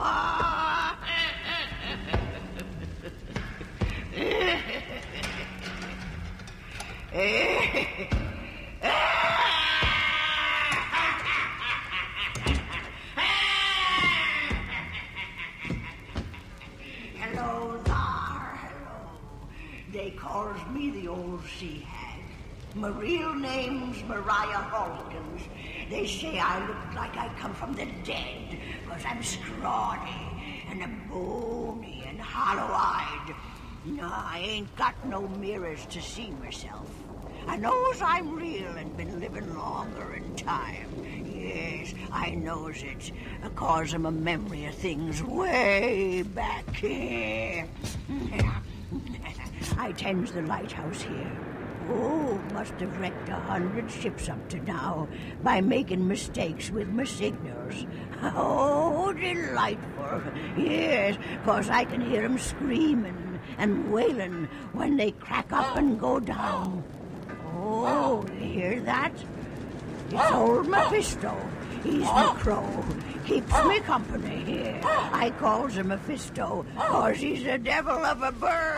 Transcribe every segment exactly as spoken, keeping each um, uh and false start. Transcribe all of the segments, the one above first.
Hello, Thar, hello. They calls me the old sea hag. My real name's Mariah Hawkins. They say I look like I come from the dead, because I'm scrawny and a bony and hollow-eyed. No, I ain't got no mirrors to see myself. I knows I'm real and been living longer in time. Yes, I knows it, because I'm a memory of things way back here. I tends the lighthouse here. Oh, must have wrecked a hundred ships up to now by making mistakes with my signals. Oh, delightful. Yes, 'cause I can hear 'em screaming and wailing when they crack up and go down. Oh, you hear that? It's old Mephisto. He's my crow. Keeps me company here. I calls him Mephisto, 'cause he's a devil of a bird.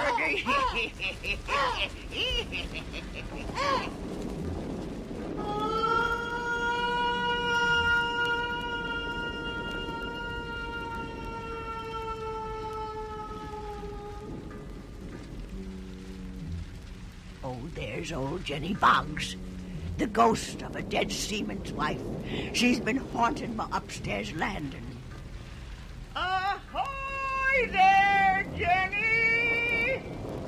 Oh, there's old Jenny Boggs, the ghost of a dead seaman's wife. She's been haunting my upstairs landing. Ahoy there, Jenny!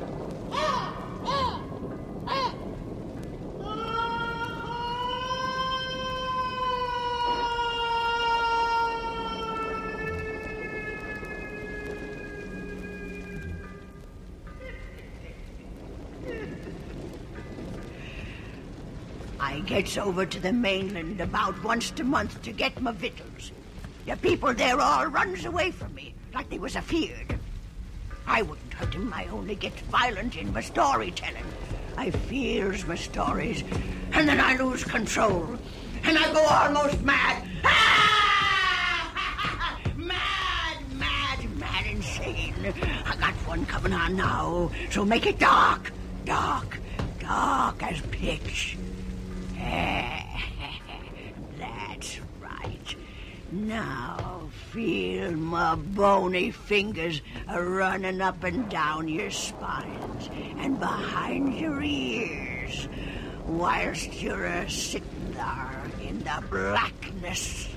I gets over to the mainland about once a month to get my victuals. The people there all runs away from me, like they was afeard. I wouldn't hurt 'em, I only get violent in my storytelling. I fears my stories, and then I lose control, and I go almost mad. Ah! Mad, mad, mad insane. I got one coming on now, so make it dark, dark, dark as pitch. That's right. Now feel my bony fingers running up and down your spines and behind your ears, whilst you're uh, sitting there in the blackness.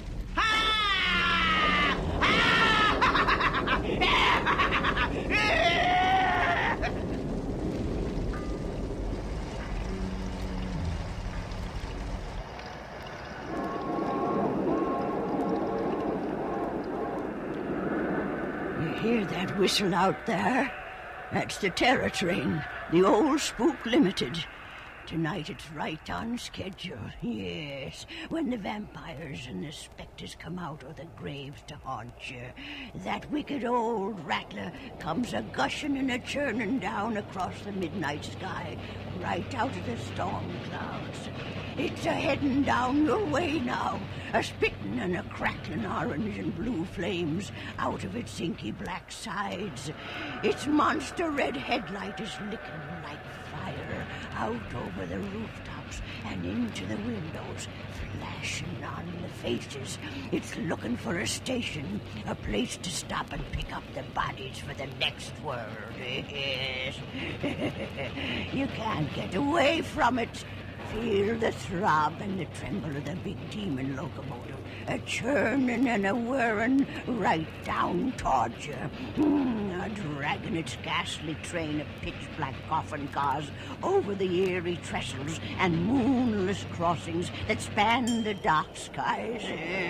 Hear that whistle out there? That's the Terror Train, the old Spook Limited. Tonight it's right on schedule, yes. When the vampires and the spectres come out of the graves to haunt you, that wicked old rattler comes a-gushing and a-churning down across the midnight sky, right out of the storm clouds. It's a-heading down your way now, a-spitting and a-crackling orange and blue flames out of its inky black sides. Its monster red headlight is licking like fire out over the rooftops and into the windows, flashing on the faces. It's looking for a station, a place to stop and pick up the bodies for the next world. Yes. You can't get away from it. Feel the throb and the tremble of the big demon locomotive, a churning and a whirring right down towards you, mm, a dragging its ghastly train of pitch-black coffin cars over the eerie trestles and moonless crossings that span the dark skies.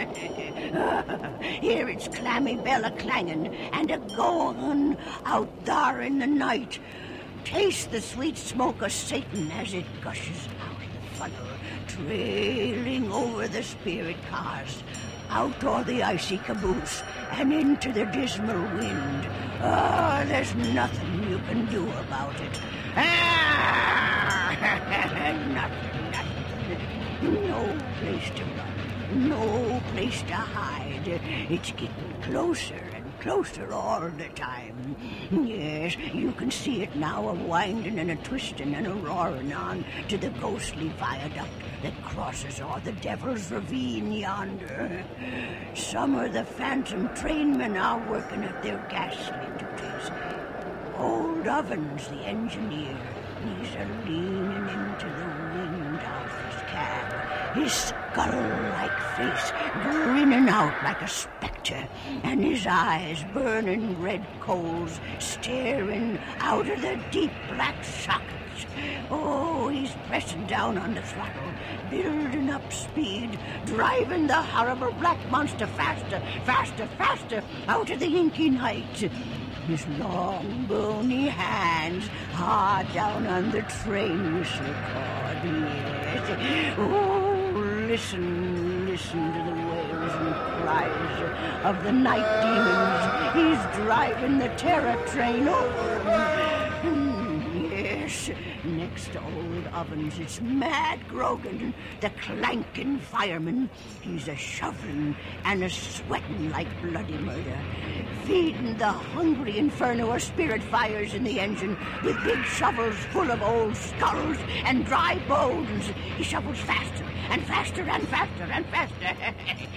Hear its clammy bell a-clanging and a-going out there in the night. Taste the sweet smoke of Satan as it gushes out of the funnel, trailing over the spirit cars, out o'er the icy caboose, and into the dismal wind. Ah, oh, there's nothing you can do about it. Ah! nothing, nothing. No place to run, no place to hide. It's getting closer and closer all the time. Yes, you can see it now a-winding and a-twisting and a-roaring on to the ghostly viaduct that crosses all the Devil's Ravine yonder. Some of the phantom trainmen are working at their ghastly duties. Old Ovens, the engineer, he's a-leaning into the wind out of his cab, his skull-like face grinning out like a spectre, and his eyes burning red coals staring out of the deep black sockets. Oh, he's pressing down on the throttle, building up speed, driving the horrible black monster faster, faster, faster out of the inky night. His long, bony hands hard down on the train whistle cord, yes. Oh, listen, listen to the wails and cries of the night demons. He's driving the terror train over. Yes, next to old Ovens, it's Mad Grogan, the clanking fireman. He's a-shoveling and a-sweating like bloody murder, feeding the hungry inferno of spirit fires in the engine with big shovels full of old skulls and dry bones. He shovels faster and faster and faster and faster,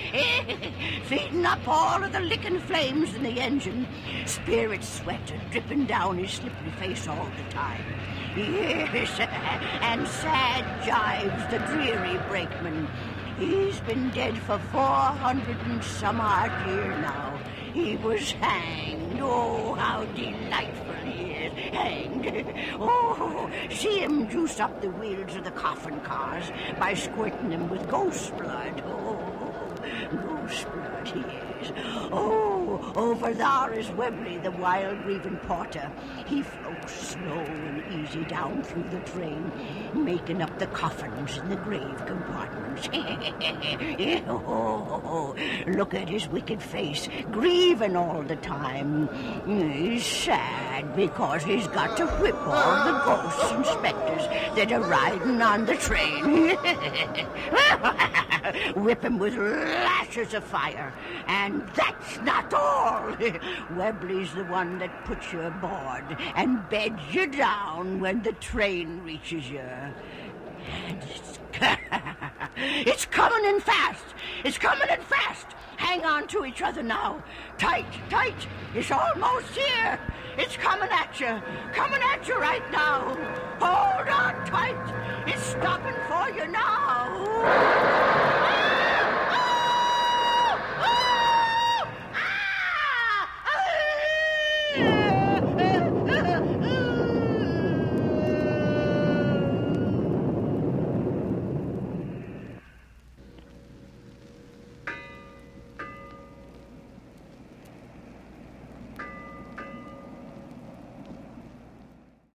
feeding up all of the licking flames in the engine. Spirit sweat dripping down his slippery face all the time. Yes, and sad jives the dreary brakeman. He's been dead for four hundred and some odd years now. He was hanged. Oh, how delightful he is. Hanged. Oh, see him juice up the wheels of the coffin cars by squirting them with ghost blood. Oh, ghost blood, he is. Oh, over there is Webley, the wild grieving porter. He floats slow and easy down through the train, making up the coffins in the grave compartments. Oh, look at his wicked face, grieving all the time. He's sad because he's got to whip all the ghosts and specters that are riding on the train. Whip him with lashes of fire. And that's not all. Webley's the one that puts you aboard and beds you down when the train reaches you. And it's, it's coming in fast. It's coming in fast. Hang on to each other now. Tight, tight. It's almost here. It's coming at you. Coming at you right now. Hold on tight. It's stopping for you now.